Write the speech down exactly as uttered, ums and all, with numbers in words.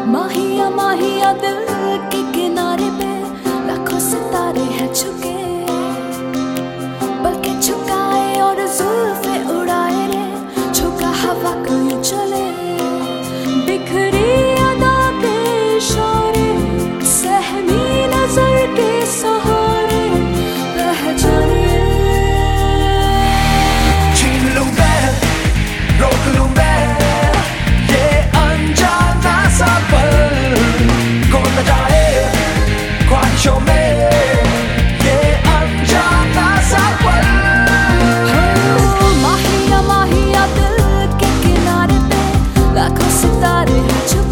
माहिया माहिया दिल के किनारे पे लाखों सितारे हैं छुके, बल्कि झुकाए और जुल्फे उड़ाए रे, झुका हवा को यूं चले। बिखरी अदा के इशारे, सहमी नजर के सहारे पहचानिए। छीन लूं मैं, रोक लूं मैं ये अनजाना सा पल, कौन न जाए ख्वाहिशों में ये अनजाना सा पल। माहिया माहिया दिल के किनारे पे लाखों सितारे हैं छुपे,